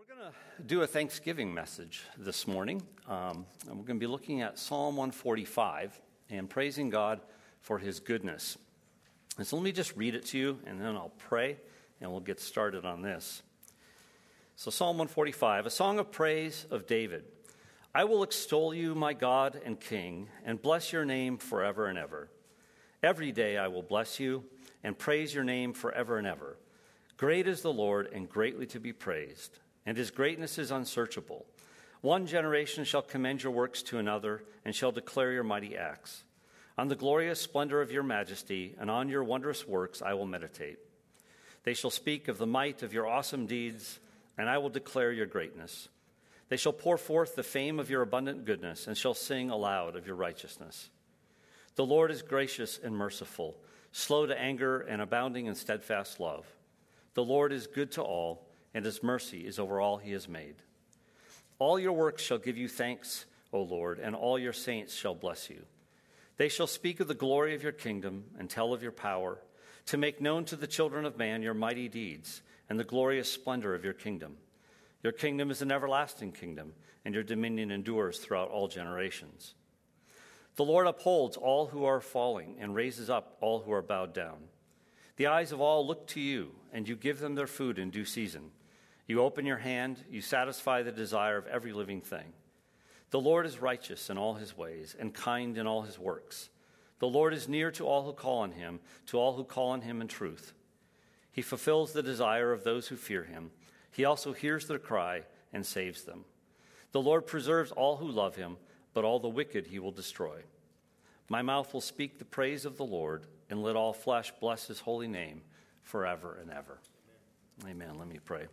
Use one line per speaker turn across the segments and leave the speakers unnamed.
going to do a Thanksgiving message this morning. And we're going to be looking at Psalm 145 and praising God for his goodness. And so let me just read it to you, and then I'll pray, and we'll get started on this. So Psalm 145, a song of praise of David. I will extol you, my God and King, and bless your name forever and ever. Every day I will bless you and praise your name forever and ever. Great is the Lord and greatly to be praised, and his greatness is unsearchable. One generation shall commend your works to another and shall declare your mighty acts. On the glorious splendor of your majesty and on your wondrous works I will meditate. They shall speak of the might of your awesome deeds, and I will declare your greatness. They shall pour forth the fame of your abundant goodness and shall sing aloud of your righteousness. The Lord is gracious and merciful, slow to anger and abounding in steadfast love. The Lord is good to all, and his mercy is over all he has made. All your works shall give you thanks, O Lord, and all your saints shall bless you. They shall speak of the glory of your kingdom and tell of your power, to make known to the children of man your mighty deeds and the glorious splendor of your kingdom. Your kingdom is an everlasting kingdom, and your dominion endures throughout all generations. The Lord upholds all who are falling and raises up all who are bowed down. The eyes of all look to you, and you give them their food in due season. You open your hand, you satisfy the desire of every living thing. The Lord is righteous in all his ways and kind in all his works. The Lord is near to all who call on him, to all who call on him in truth. He fulfills the desire of those who fear him. He also hears their cry and saves them. The Lord preserves all who love him, but all the wicked he will destroy. My mouth will speak the praise of the Lord, and let all flesh bless his holy name forever and ever. Amen. Let me pray.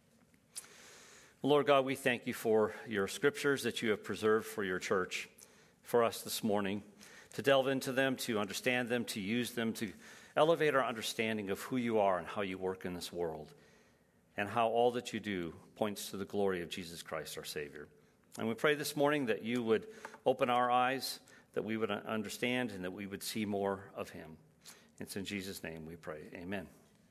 Lord God, we thank you for your scriptures that you have preserved for your church, for us this morning, to delve into them, to understand them, to use them, to elevate our understanding of who you are and how you work in this world, and how all that you do points to the glory of Jesus Christ, our Savior. And we pray this morning that you would open our eyes, that we would understand, and that we would see more of him. It's in Jesus' name we pray. Amen.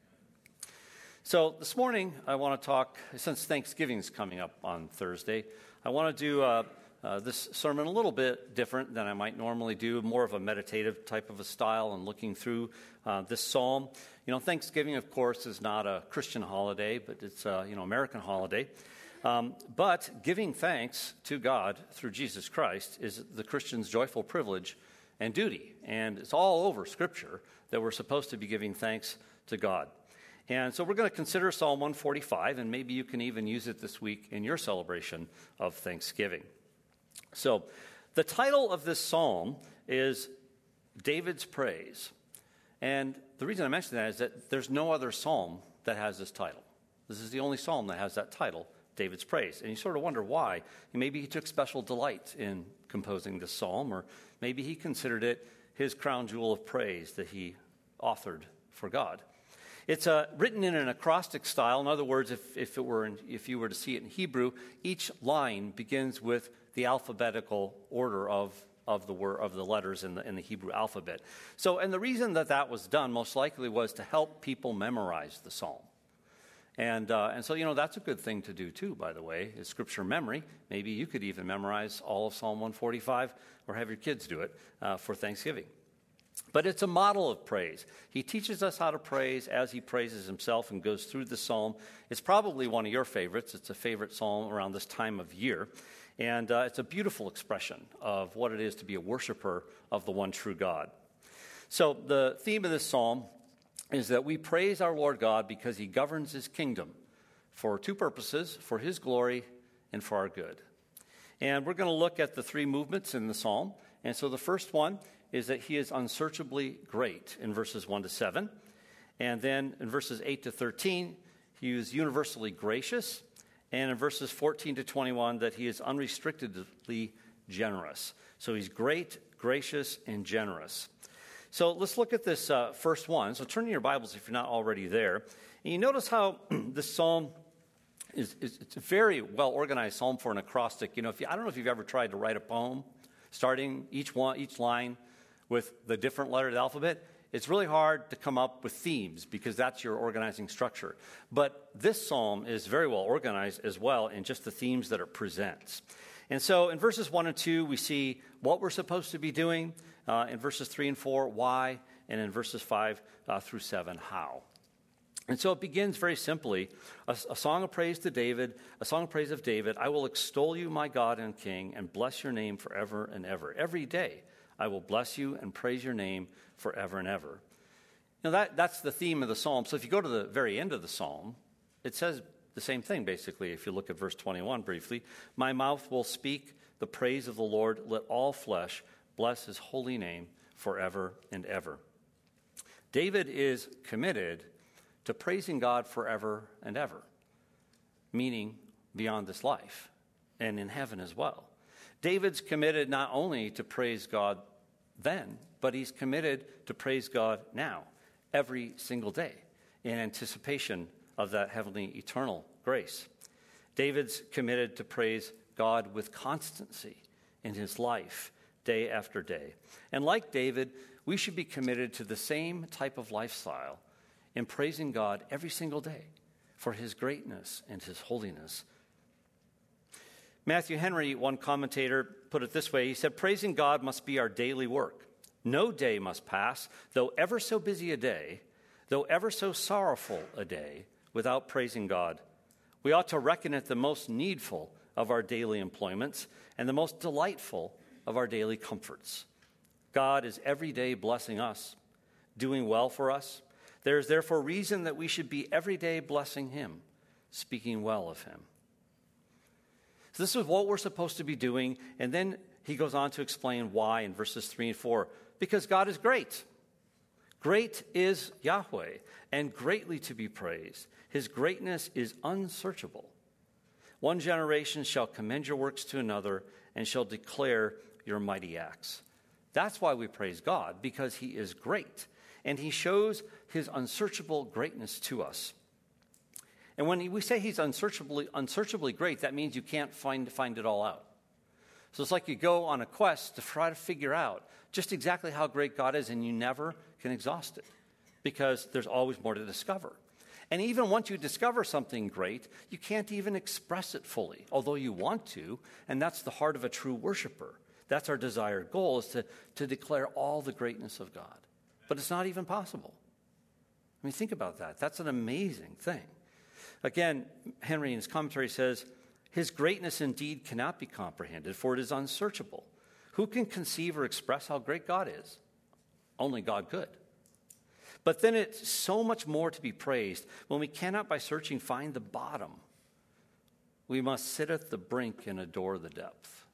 So this morning I want to talk, since Thanksgiving is coming up on Thursday, I want to do this sermon a little bit different than I might normally do, more of a meditative type of a style and looking through this psalm. You know, Thanksgiving, of course, is not a Christian holiday, but it's a American holiday. But giving thanks to God through Jesus Christ is the Christian's joyful privilege and duty. And it's all over Scripture that we're supposed to be giving thanks to God. And so we're going to consider Psalm 145, and maybe you can even use it this week in your celebration of Thanksgiving. So the title of this psalm is David's Praise. And the reason I mention that is that there's no other psalm that has this title. This is the only psalm that has that title, David's Praise. And you sort of wonder why. Maybe he took special delight in composing this psalm, or maybe he considered it his crown jewel of praise that he authored for God. It's written in an acrostic style. In other words, if you were to see it in Hebrew, each line begins with the alphabetical order of the letters in the Hebrew alphabet. So, and the reason that was done most likely was to help people memorize the psalm. And so, that's a good thing to do too, by the way, is scripture memory. Maybe you could even memorize all of Psalm 145 or have your kids do it for Thanksgiving. But it's a model of praise. He teaches us how to praise as he praises himself and goes through the psalm. It's probably one of your favorites. It's a favorite psalm around this time of year. And it's a beautiful expression of what it is to be a worshiper of the one true God. So the theme of this psalm is that we praise our Lord God because he governs his kingdom for two purposes, for his glory and for our good. And we're going to look at the three movements in the psalm. And so the first one is that he is unsearchably great in verses 1 to 7. And then in verses 8 to 13, he is universally gracious. And in verses 14 to 21, that he is unrestrictedly generous. So he's great, gracious, and generous. So let's look at this first one. So turn in your Bibles if you're not already there. And you notice how this psalm it's a very well-organized psalm for an acrostic. I don't know if you've ever tried to write a poem, starting each line with the different letter of the alphabet. it's really hard to come up with themes because that's your organizing structure. But this psalm is very well organized as well in just the themes that it presents. And so in verses 1 and 2, we see what we're supposed to be doing. In verses 3 and 4, why. And in verses 5 through 7, how. And so it begins very simply, a song of praise to David, a song of praise of David. I will extol you, my God and King, and bless your name forever and ever. Every day I will bless you and praise your name forever and ever. Now that's the theme of the psalm. So if you go to the very end of the psalm, it says the same thing basically. If you look at verse 21 briefly, my mouth will speak the praise of the Lord. Let all flesh bless his holy name forever and ever. David is committed to praising God forever and ever, meaning beyond this life and in heaven as well. David's committed not only to praise God then, but he's committed to praise God now, every single day, in anticipation of that heavenly eternal grace. David's committed to praise God with constancy in his life, day after day. And like David, we should be committed to the same type of lifestyle in praising God every single day for his greatness and his holiness. Matthew Henry, one commentator, put it this way. He said, praising God must be our daily work. No day must pass, though ever so busy a day, though ever so sorrowful a day, without praising God. We ought to reckon it the most needful of our daily employments and the most delightful of our daily comforts. God is every day blessing us, doing well for us. There is therefore reason that we should be every day blessing him, speaking well of him. So this is what we're supposed to be doing. And then he goes on to explain why in verses 3 and 4. Because God is great. Great is Yahweh, and greatly to be praised. His greatness is unsearchable. One generation shall commend your works to another and shall declare your mighty acts. That's why we praise God, because he is great. And he shows his unsearchable greatness to us. And when we say he's unsearchably great, that means you can't find it all out. So it's like you go on a quest to try to figure out just exactly how great God is, and you never can exhaust it because there's always more to discover. And even once you discover something great, you can't even express it fully, although you want to, and that's the heart of a true worshiper. That's our desired goal, is to declare all the greatness of God. But it's not even possible. I mean, think about that. That's an amazing thing. Again, Henry in his commentary says, his greatness indeed cannot be comprehended, for it is unsearchable. Who can conceive or express how great God is? Only God could. But then it's so much more to be praised when we cannot by searching find the bottom. We must sit at the brink and adore the depth.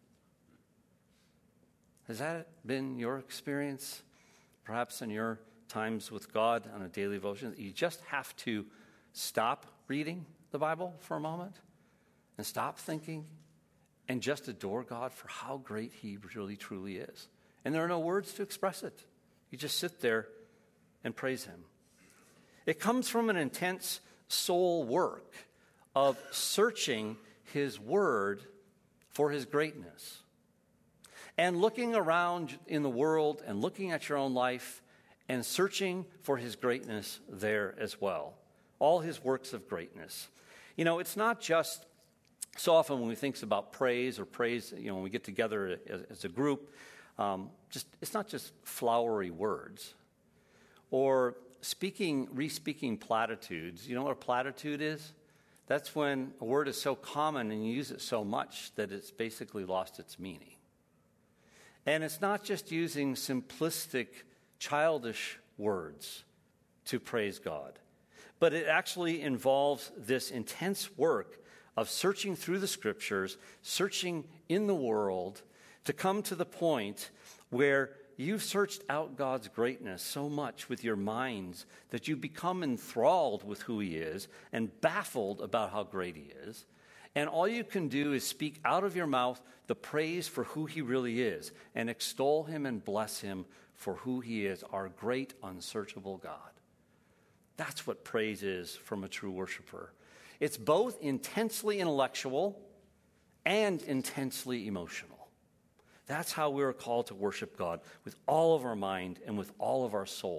Has that been your experience? Perhaps in your times with God on a daily devotion, you just have to stop reading the Bible for a moment and stop thinking and just adore God for how great he really, truly is. And there are no words to express it. You just sit there and praise him. It comes from an intense soul work of searching his word for his greatness. And looking around in the world and looking at your own life and searching for his greatness there as well. All his works of greatness. You know, it's not just so often when we think about praise, when we get together as a group, it's not just flowery words or re-speaking platitudes. You know what a platitude is? That's when a word is so common and you use it so much that it's basically lost its meaning. And it's not just using simplistic, childish words to praise God, but it actually involves this intense work of searching through the scriptures, searching in the world to come to the point where you've searched out God's greatness so much with your minds that you become enthralled with who he is and baffled about how great he is. And all you can do is speak out of your mouth the praise for who he really is and extol him and bless him for who he is, our great, unsearchable God. That's what praise is from a true worshiper. It's both intensely intellectual and intensely emotional. That's how we're called to worship God, with all of our mind and with all of our soul.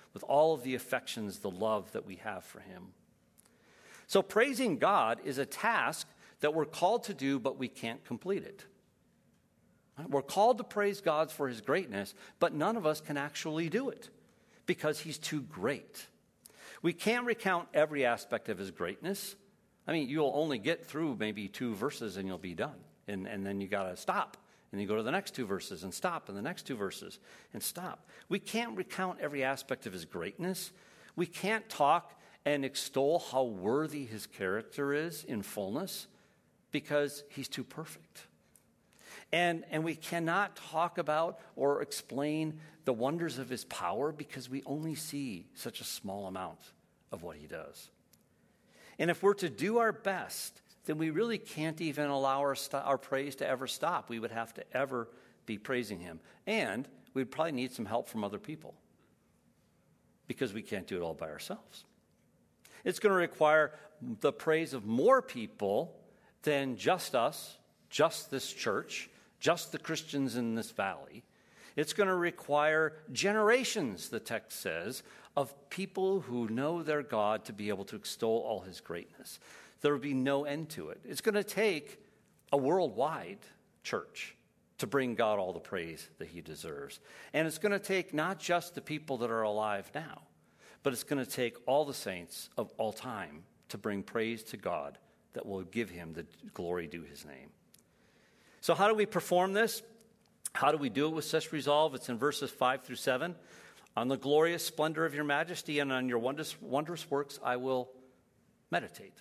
with all of the affections, the love that we have for him. So praising God is a task that we're called to do, but we can't complete it. We're called to praise God for his greatness, but none of us can actually do it because he's too great. We can't recount every aspect of his greatness. I mean, you'll only get through maybe 2 verses and you'll be done. And then you got to stop. And you go to the next 2 verses and stop, and the next 2 verses and stop. We can't recount every aspect of his greatness. We can't talk and extol how worthy his character is in fullness because he's too perfect. And we cannot talk about or explain the wonders of his power because we only see such a small amount of what he does. And if we're to do our best, then we really can't even allow our praise to ever stop. We would have to ever be praising him. And we'd probably need some help from other people because we can't do it all by ourselves. It's going to require the praise of more people than just us, just this church, just the Christians in this valley. It's going to require generations, the text says, of people who know their God to be able to extol all his greatness. There will be no end to it. It's going to take a worldwide church to bring God all the praise that he deserves. And it's going to take not just the people that are alive now, but it's going to take all the saints of all time to bring praise to God that will give him the glory due his name. So how do we perform this? How do we do it with such resolve? It's in verses 5 through 7. On the glorious splendor of your majesty and on your wondrous works I will meditate.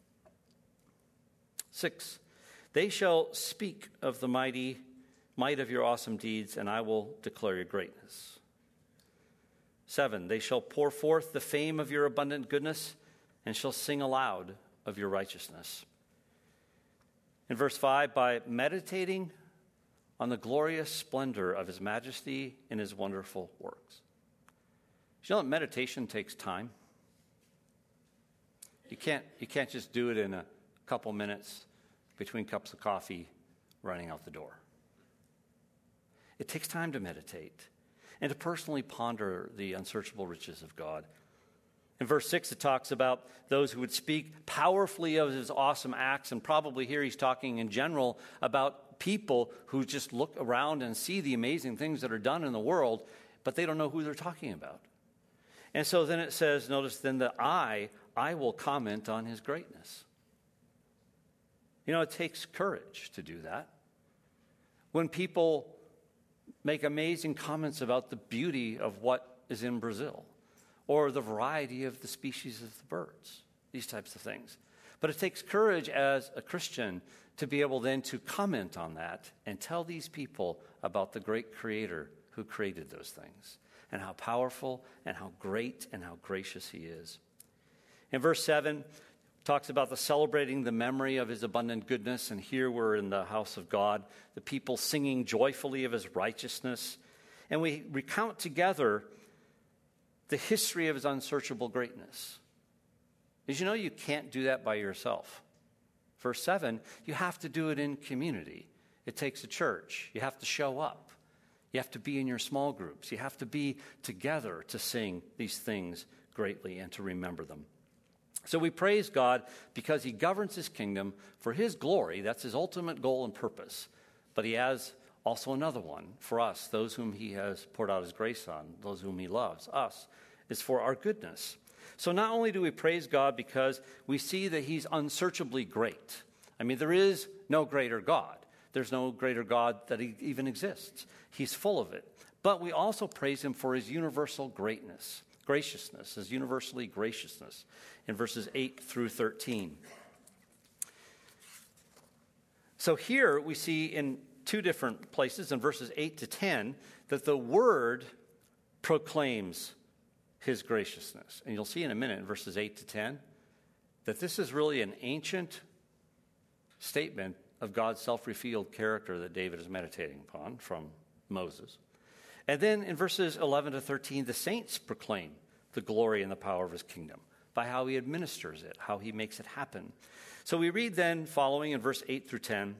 6, they shall speak of the might of your awesome deeds, and I will declare your greatness. 7, they shall pour forth the fame of your abundant goodness and shall sing aloud of your righteousness. In verse 5, by meditating on the glorious splendor of his majesty and his wonderful works. You know that meditation takes time? You can't just do it in a couple minutes between cups of coffee running out the door. It takes time to meditate and to personally ponder the unsearchable riches of God. In verse 6, it talks about those who would speak powerfully of his awesome acts, and probably here he's talking in general about people who just look around and see the amazing things that are done in the world, but they don't know who they're talking about. And so then it says, notice then that I will comment on his greatness. You know, it takes courage to do that. When people make amazing comments about the beauty of what is in Brazil, or the variety of the species of the birds, these types of things. But it takes courage as a Christian to be able then to comment on that and tell these people about the great Creator who created those things, and how powerful and how great and how gracious he is. In verse 7, talks about the celebrating the memory of his abundant goodness, and here we're in the house of God, the people singing joyfully of his righteousness. And we recount together the history of his unsearchable greatness. Did you know you can't do that by yourself? Verse 7, you have to do it in community. It takes a church. You have to show up. You have to be in your small groups. You have to be together to sing these things greatly and to remember them. So we praise God because he governs his kingdom for his glory. That's his ultimate goal and purpose. But he has also another one for us, those whom he has poured out his grace on, those whom he loves, us, is for our goodness. So not only do we praise God because we see that he's unsearchably great. I mean, there is no greater God. There's no greater God that even exists. He's full of it. But we also praise him for his universal graciousness, his universally graciousness in verses 8 through 13. So here we see in 2 different places in verses 8 to 10 that the word proclaims his graciousness. And you'll see in a minute in verses 8 to 10 that this is really an ancient statement of God's self-revealed character that David is meditating upon from Moses. And then in verses 11 to 13, the saints proclaim the glory and the power of his kingdom by how he administers it, how he makes it happen. So we read then, following in verse 8 through 10,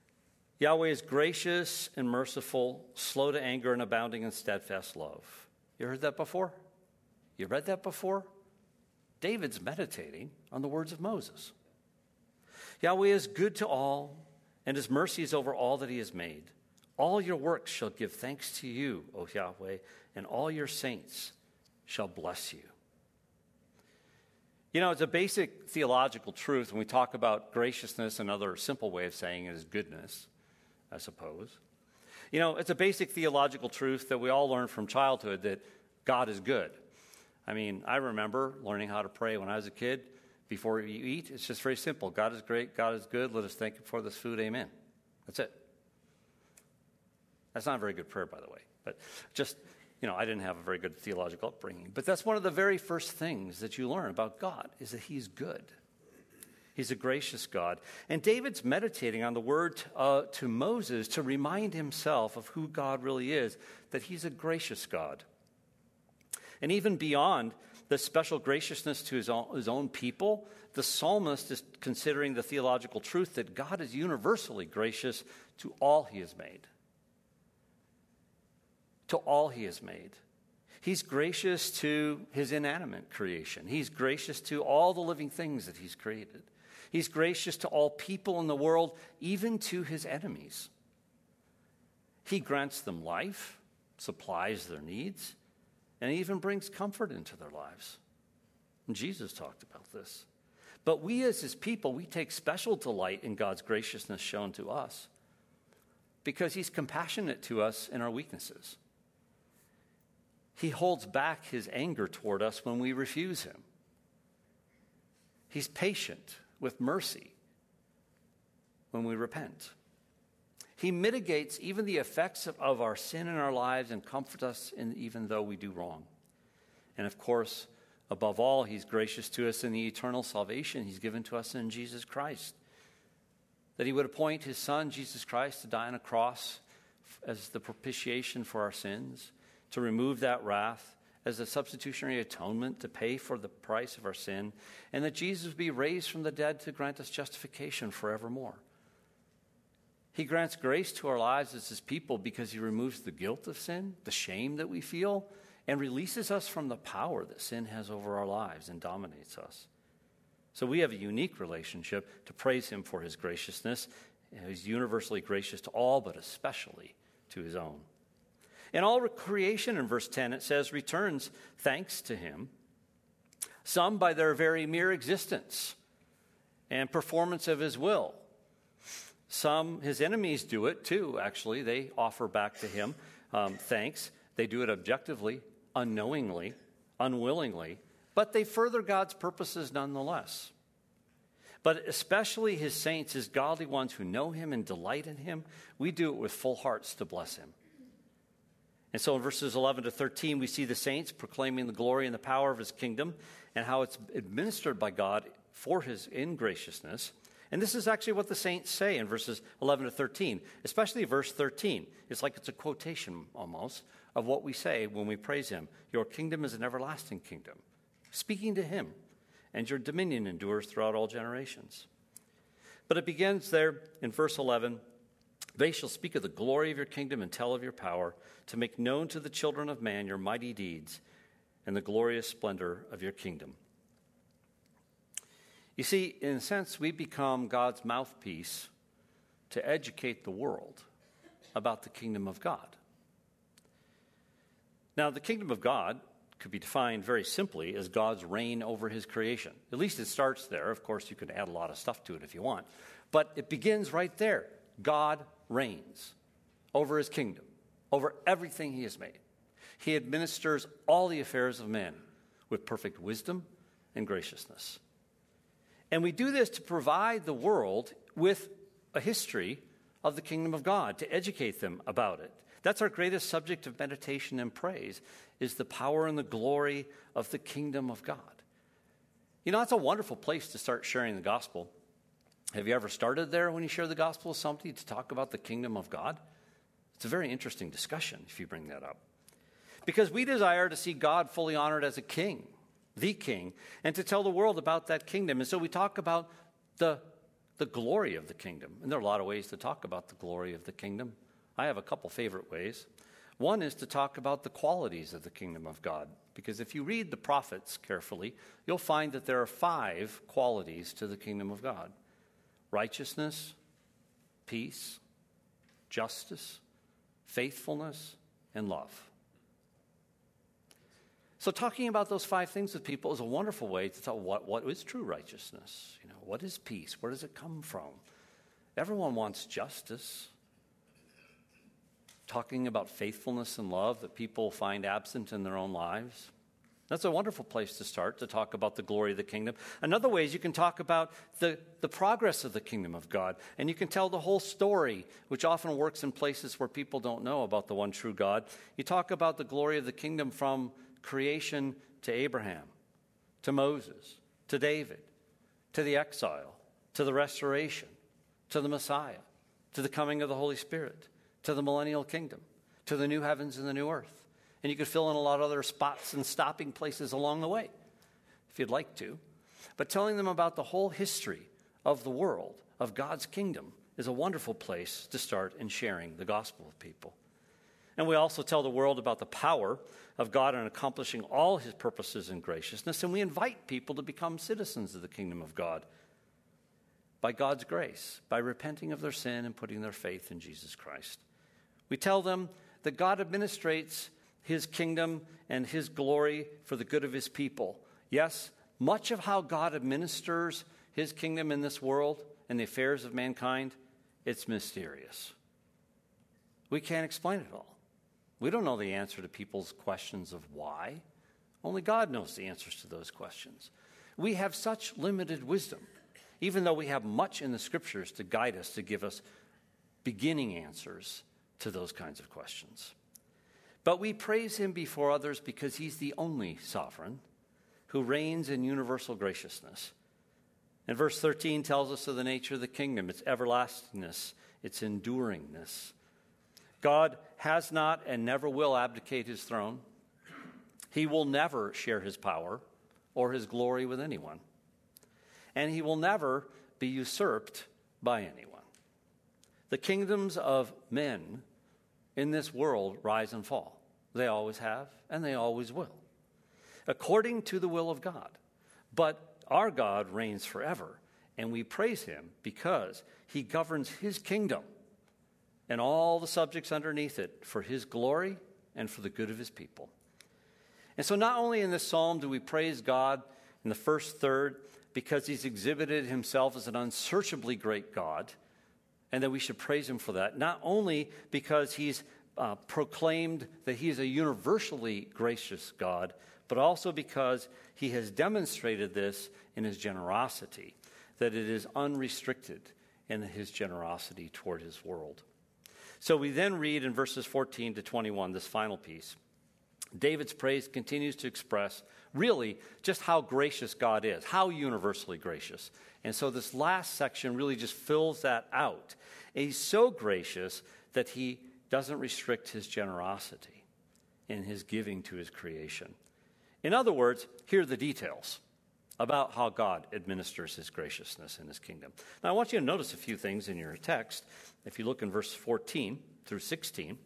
Yahweh is gracious and merciful, slow to anger and abounding in steadfast love. You heard that before? You read that before? David's meditating on the words of Moses. Yahweh is good to all, and his mercy is over all that he has made. All your works shall give thanks to you, O Yahweh, and all your saints shall bless you. You know, it's a basic theological truth when we talk about graciousness. Another simple way of saying it is goodness, I suppose. You know, it's a basic theological truth that we all learn from childhood, that God is good. I mean, I remember learning how to pray when I was a kid. Before you eat, it's just very simple. God is great. God is good. Let us thank him for this food. Amen. That's it. That's not a very good prayer, by the way. But just, you know, I didn't have a very good theological upbringing. But that's one of the very first things that you learn about God, is that he's good. He's a gracious God. And David's meditating on the word to Moses to remind himself of who God really is, that he's a gracious God. And even beyond the special graciousness to his own people, the psalmist is considering the theological truth that God is universally gracious to all he has made. To all he has made. He's gracious to his inanimate creation. He's gracious to all the living things that he's created. He's gracious to all people in the world, even to his enemies. He grants them life, supplies their needs, and even brings comfort into their lives. And Jesus talked about this. But we as his people, we take special delight in God's graciousness shown to us because he's compassionate to us in our weaknesses. He holds back his anger toward us when we refuse him. He's patient with mercy when we repent. He mitigates even the effects of our sin in our lives and comforts us even though we do wrong. And of course, above all, he's gracious to us in the eternal salvation he's given to us in Jesus Christ. That he would appoint his son, Jesus Christ, to die on a cross as the propitiation for our sins, to remove that wrath, as a substitutionary atonement to pay for the price of our sin, and that Jesus would be raised from the dead to grant us justification forevermore. He grants grace to our lives as his people because he removes the guilt of sin, the shame that we feel, and releases us from the power that sin has over our lives and dominates us. So we have a unique relationship to praise him for his graciousness. He's universally gracious to all, but especially to his own. And all creation, in verse 10, it says, returns thanks to him, some by their very mere existence and performance of his will. Some, his enemies, do it too, actually. They offer back to him thanks. They do it objectively, unknowingly, unwillingly, but they further God's purposes nonetheless. But especially his saints, his godly ones who know him and delight in him, we do it with full hearts to bless him. And so in verses 11 to 13, we see the saints proclaiming the glory and the power of his kingdom and how it's administered by God for his in graciousness. And this is actually what the saints say in verses 11 to 13, especially verse 13. It's like it's a quotation almost of what we say when we praise him. Your kingdom is an everlasting kingdom, speaking to him, and your dominion endures throughout all generations. But it begins there in verse 11. They shall speak of the glory of your kingdom and tell of your power, to make known to the children of man your mighty deeds and the glorious splendor of your kingdom. You see, in a sense, we become God's mouthpiece to educate the world about the kingdom of God. Now, the kingdom of God could be defined very simply as God's reign over his creation. At least it starts there. Of course, you could add a lot of stuff to it if you want. But it begins right there. God reigns over his kingdom, over everything he has made. He administers all the affairs of men with perfect wisdom and graciousness. And we do this to provide the world with a history of the kingdom of God, to educate them about it. That's our greatest subject of meditation and praise, is the power and the glory of the kingdom of God. You know, that's a wonderful place to start sharing the gospel. Have you ever started there when you share the gospel with somebody to talk about the kingdom of God? It's a very interesting discussion if you bring that up. Because we desire to see God fully honored as a king, the king, and to tell the world about that kingdom. And so we talk about the glory of the kingdom. And there are a lot of ways to talk about the glory of the kingdom. I have a couple favorite ways. One is to talk about the qualities of the kingdom of God, because if you read the prophets carefully, you'll find that there are 5 qualities to the kingdom of God: righteousness, peace, justice, faithfulness, and love. So talking about those 5 things with people is a wonderful way to tell what is true righteousness. What is peace? Where does it come from? Everyone wants justice. Talking about faithfulness and love that people find absent in their own lives. That's a wonderful place to start, to talk about the glory of the kingdom. Another way is you can talk about the progress of the kingdom of God. And you can tell the whole story, which often works in places where people don't know about the one true God. You talk about the glory of the kingdom from creation to Abraham, to Moses, to David, to the exile, to the restoration, to the Messiah, to the coming of the Holy Spirit, to the millennial kingdom, to the new heavens and the new earth. And you could fill in a lot of other spots and stopping places along the way, if you'd like to. But telling them about the whole history of the world, of God's kingdom, is a wonderful place to start in sharing the gospel with people. And we also tell the world about the power of God in accomplishing all his purposes in graciousness. And we invite people to become citizens of the kingdom of God by God's grace, by repenting of their sin and putting their faith in Jesus Christ. We tell them that God administrates his kingdom and his glory for the good of his people. Yes, much of how God administers his kingdom in this world and the affairs of mankind, it's mysterious. We can't explain it all. We don't know the answer to people's questions of why. Only God knows the answers to those questions. We have such limited wisdom, even though we have much in the scriptures to guide us, to give us beginning answers to those kinds of questions. But we praise him before others because he's the only sovereign who reigns in universal graciousness. And verse 13 tells us of the nature of the kingdom, its everlastingness, its enduringness. God has not and never will abdicate his throne. He will never share his power or his glory with anyone. And he will never be usurped by anyone. The kingdoms of men in this world rise and fall. They always have, and they always will, according to the will of God. But our God reigns forever, and we praise him because he governs his kingdom and all the subjects underneath it for his glory and for the good of his people. And so not only in this psalm do we praise God in the first third because he's exhibited himself as an unsearchably great God, and that we should praise him for that, not only because he's proclaimed that he is a universally gracious God, but also because he has demonstrated this in his generosity, that it is unrestricted in his generosity toward his world. So we then read in verses 14 to 21, this final piece. David's praise continues to express really just how gracious God is, how universally gracious. And so this last section really just fills that out. And he's so gracious that he doesn't restrict his generosity in his giving to his creation. In other words, here are the details about how God administers his graciousness in his kingdom. Now, I want you to notice a few things in your text. If you look in verse 14 through 16,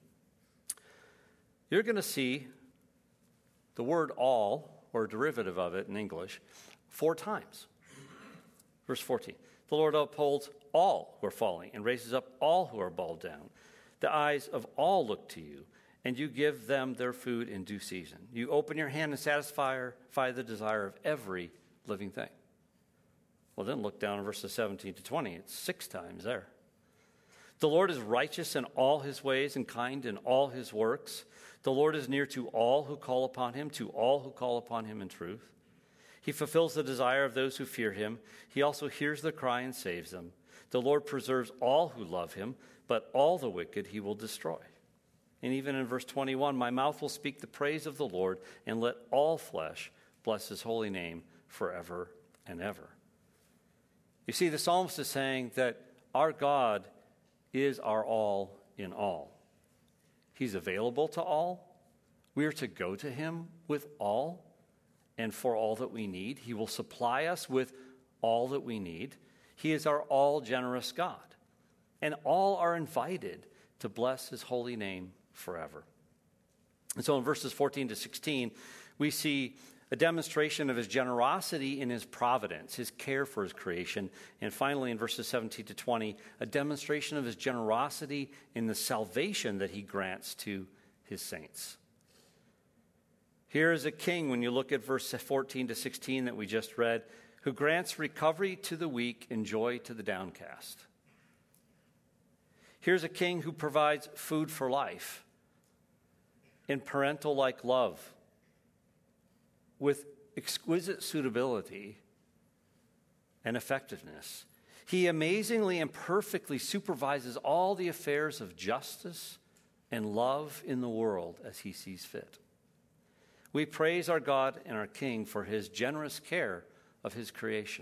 you're going to see the word all, or a derivative of it in English, 4 times. Verse 14, the Lord upholds all who are falling and raises up all who are bowed down. The eyes of all look to you, and you give them their food in due season. You open your hand and satisfy the desire of every living thing. Well, then look down in verses 17 to 20. It's 6 times there. The Lord is righteous in all his ways and kind in all his works. The Lord is near to all who call upon him in truth. He fulfills the desire of those who fear him. He also hears their cry and saves them. The Lord preserves all who love him, but all the wicked he will destroy. And even in verse 21, my mouth will speak the praise of the Lord, and let all flesh bless his holy name forever and ever. You see, the psalmist is saying that our God is our all in all. He's available to all. We are to go to him with all and for all that we need. He will supply us with all that we need. He is our all-generous God. And all are invited to bless his holy name forever. And so in verses 14 to 16, we see a demonstration of his generosity in his providence, his care for his creation. And finally, in verses 17 to 20, a demonstration of his generosity in the salvation that he grants to his saints. Here is a king, when you look at verse 14 to 16 that we just read, who grants recovery to the weak and joy to the downcast. Here's a king who provides food for life in parental-like love with exquisite suitability and effectiveness. He amazingly and perfectly supervises all the affairs of justice and love in the world as he sees fit. We praise our God and our King for his generous care of his creation.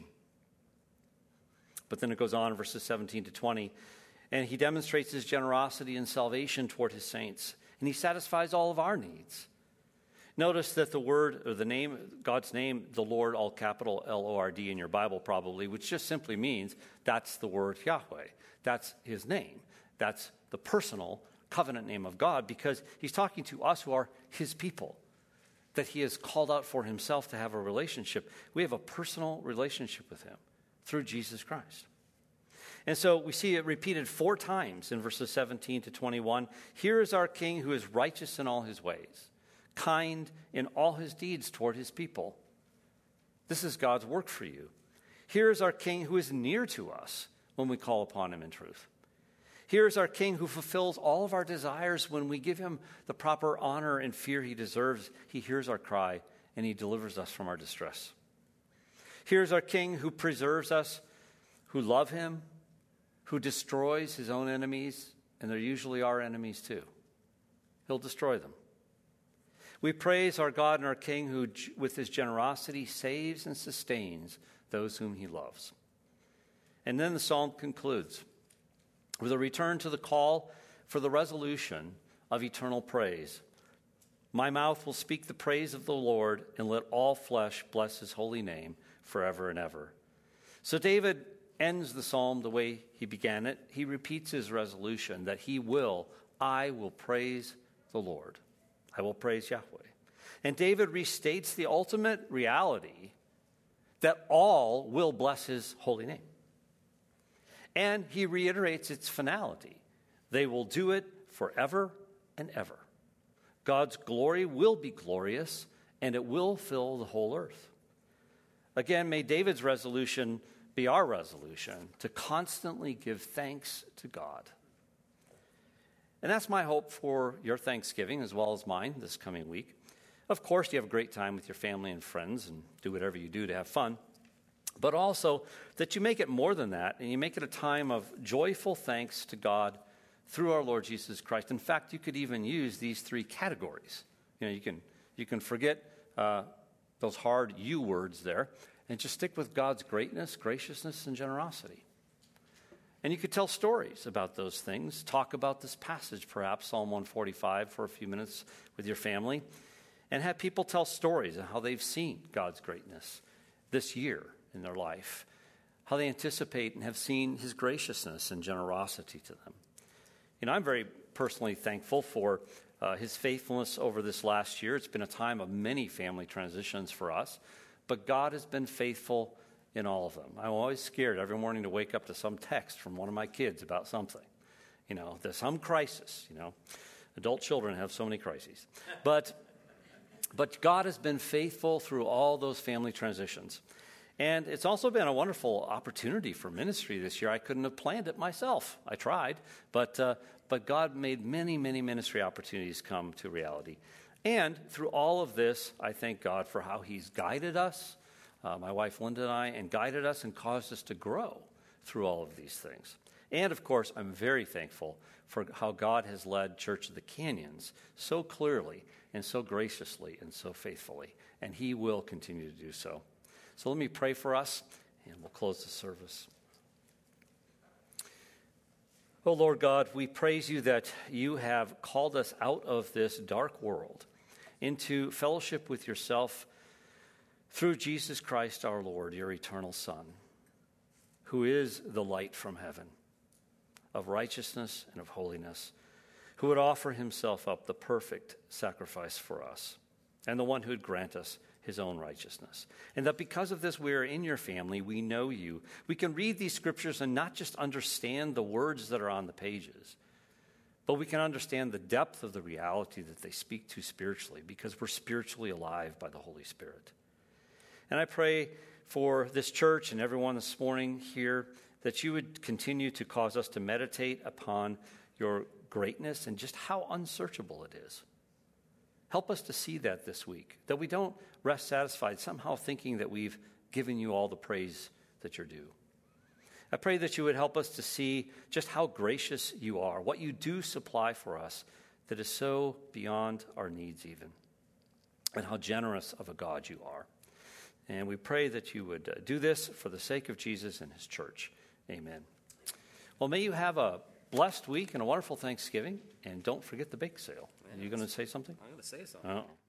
But then it goes on in verses 17 to 20, and he demonstrates his generosity and salvation toward his saints, and he satisfies all of our needs. Notice that the word, or the name, God's name, the Lord, all capital L-O-R-D in your Bible probably, which just simply means that's the word Yahweh. That's his name. That's the personal covenant name of God, because he's talking to us who are his people, that he has called out for himself to have a relationship. We have a personal relationship with him through Jesus Christ. And so we see it repeated 4 times in verses 17 to 21. Here is our King who is righteous in all his ways, kind in all his deeds toward his people. This is God's work for you. Here is our King who is near to us when we call upon him in truth. Here is our King who fulfills all of our desires when we give him the proper honor and fear he deserves. He hears our cry and he delivers us from our distress. Here's our King who preserves us, who love him, who destroys his own enemies, and they're usually our enemies too. He'll destroy them. We praise our God and our King who, with his generosity, saves and sustains those whom he loves. And then the psalm concludes with a return to the call for the resolution of eternal praise. My mouth will speak the praise of the Lord, and let all flesh bless his holy name forever and ever. So David ends the psalm the way he began it. He repeats his resolution that I will praise the Lord. I will praise Yahweh. And David restates the ultimate reality that all will bless his holy name. And he reiterates its finality. They will do it forever and ever. God's glory will be glorious, and it will fill the whole earth. Again, may David's resolution be our resolution to constantly give thanks to God. And that's my hope for your Thanksgiving as well as mine this coming week. Of course, you have a great time with your family and friends and do whatever you do to have fun. But also that you make it more than that, and you make it a time of joyful thanks to God through our Lord Jesus Christ. In fact, you could even use these 3 categories. You can forget those hard U words there, and just stick with God's greatness, graciousness, and generosity. And you could tell stories about those things. Talk about this passage, perhaps, Psalm 145, for a few minutes with your family, and have people tell stories of how they've seen God's greatness this year in their life, how they anticipate and have seen his graciousness and generosity to them. I'm very personally thankful for his faithfulness over this last year. It's been a time of many family transitions for us, but God has been faithful in all of them. I'm always scared every morning to wake up to some text from one of my kids about something. There's some crisis. Adult children have so many crises. But God has been faithful through all those family transitions. And it's also been a wonderful opportunity for ministry this year. I couldn't have planned it myself. I tried, but God made many, many ministry opportunities come to reality. And through all of this, I thank God for how he's guided us, my wife Linda and I, and guided us and caused us to grow through all of these things. And, of course, I'm very thankful for how God has led Church of the Canyons so clearly and so graciously and so faithfully. And he will continue to do so. So let me pray for us, and we'll close the service. Oh, Lord God, we praise you that you have called us out of this dark world into fellowship with yourself through Jesus Christ our Lord, your eternal Son, who is the light from heaven of righteousness and of holiness, who would offer himself up the perfect sacrifice for us, and the one who would grant us his own righteousness. And that because of this, we are in your family, we know you. We can read these scriptures and not just understand the words that are on the pages, but we can understand the depth of the reality that they speak to spiritually, because we're spiritually alive by the Holy Spirit. And I pray for this church and everyone this morning here that you would continue to cause us to meditate upon your greatness and just how unsearchable it is. Help us to see that this week, that we don't rest satisfied, somehow thinking that we've given you all the praise that you're due. I pray that you would help us to see just how gracious you are, what you do supply for us that is so beyond our needs even, and how generous of a God you are. And we pray that you would do this for the sake of Jesus and his church. Amen. Well, may you have a blessed week and a wonderful Thanksgiving, and don't forget the bake sale. Are you going to say something?
I'm going to say something.
Oh.